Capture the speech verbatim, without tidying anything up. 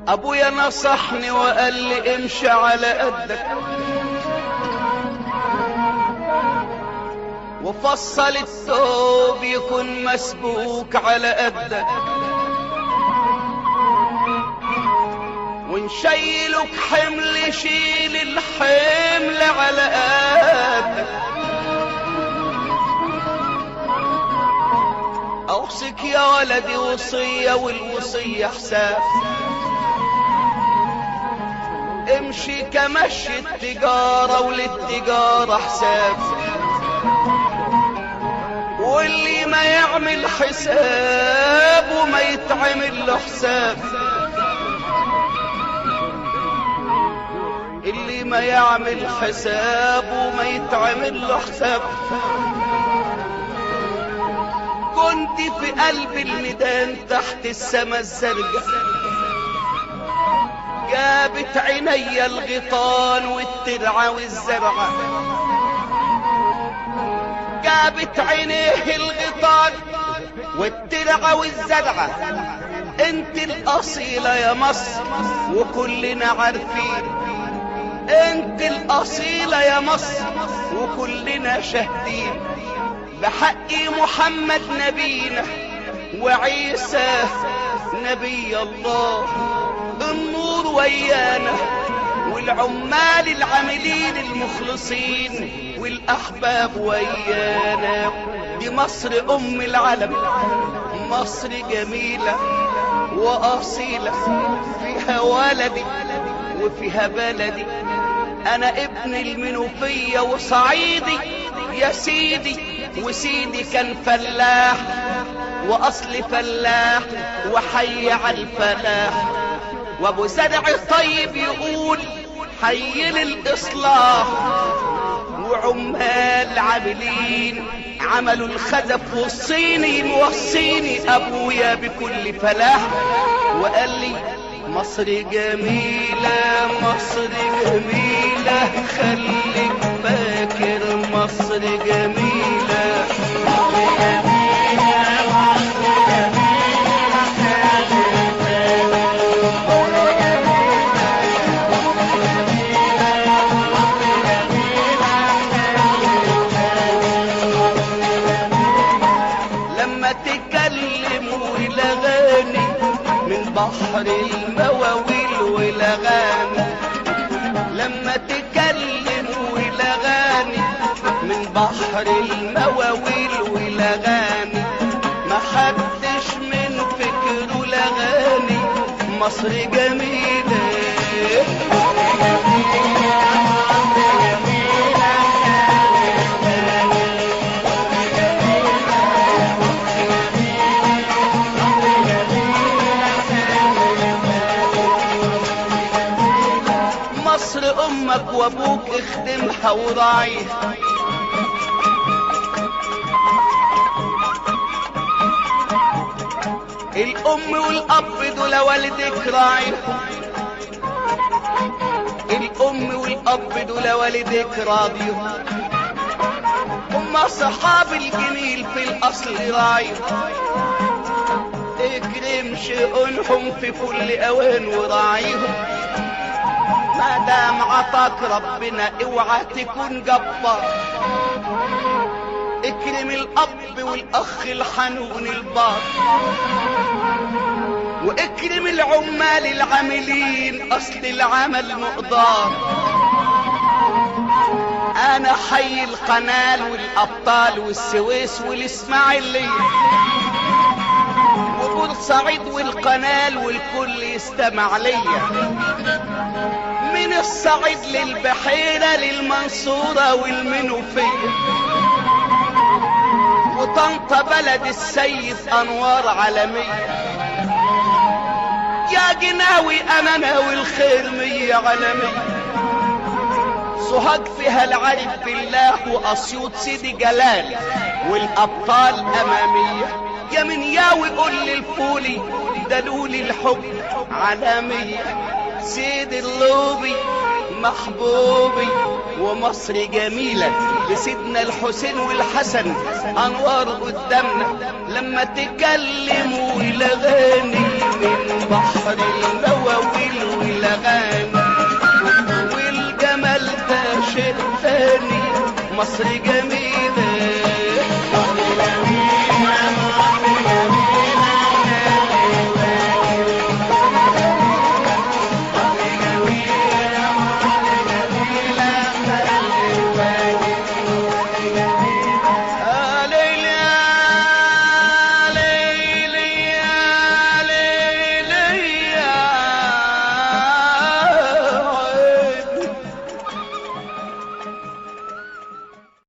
ابويا نصحني وقال لي امشي على قدك، وفصل الثوب يكون مسبوك على قدك، ونشيلك حمل شيل الحمل على قدك. اوصيك يا ولدي وصية والوصية حساب، امشي كمشي التجارة وللتجارة حساب، واللي ما يعمل حساب وما يتعمل له حساب، اللي ما يعمل حساب وما يتعمل له حساب. كنت في قلب الميدان تحت السما الزرقاء، جابت عيني الغيطان والترعة والزرعة، جابت عينيه الغيطان والترعة والزرعة. انت الاصيلة يا مصر وكلنا عارفين، انت الاصيلة يا مصر وكلنا شاهدين، بحق محمد نبينا وعيسى نبي الله. النور ويانا والعمال العاملين المخلصين والاحباب ويانا. دي مصر ام العالم، مصر جميلة واصيلة، فيها ولدي وفيها بلدي. انا ابن المنوفية وصعيدي يا سيدي، وسيدي كان فلاح واصل فلاح وحي على الفلاح. وابو زرع طيب يقول حي للاصلاح، وعمال عاملين عملوا الخزف والصيني موصيني ابويا بكل فلاح. وقال لي مصر جميلة مصر جميلة، خليك فاكر مصر جميلة. لما تكلموا الأغاني من بحر المواويل والأغاني، لما تكلموا الأغاني من بحر المواويل والأغاني، ما حدش من فكره الأغاني. مصر جميلة مصر امك وابوك اخدمها وراعيها، الام والاب دول والدك راعيهم، الام والاب دول والدك راضيهم. هم صحاب الجميل في الاصل راعيهم، اكرم شؤونهم في كل اوان وراعيهم. ما دام عطاك ربنا اوعى تكون جبار، اكرم الاب والاخ الحنون البار، واكرم العمال العاملين اصل العمل مقدار. انا حي القنال والابطال والسويس والاسماعيليه وبورسعيد والقنال والكل يستمع ليا، من الصعيد للبحيرة للمنصورة والمنوفية وطنطا بلد السيد انوار عالمية. يا جناوي انا ناوي الخير مية عالمية، سوهاج فيها العارف بالله واسيوط سيدي جلال والابطال امامية. يا من ياوي قول للفولي دلولي الحب عالمية. سيد اللوبي محبوبي ومصر جميلة بسيدنا الحسين والحسن انوار قدامنا. لما تكلموا الاغاني من بحر المواويل والاغاني والجمال ده شيء ثاني. مصر جميل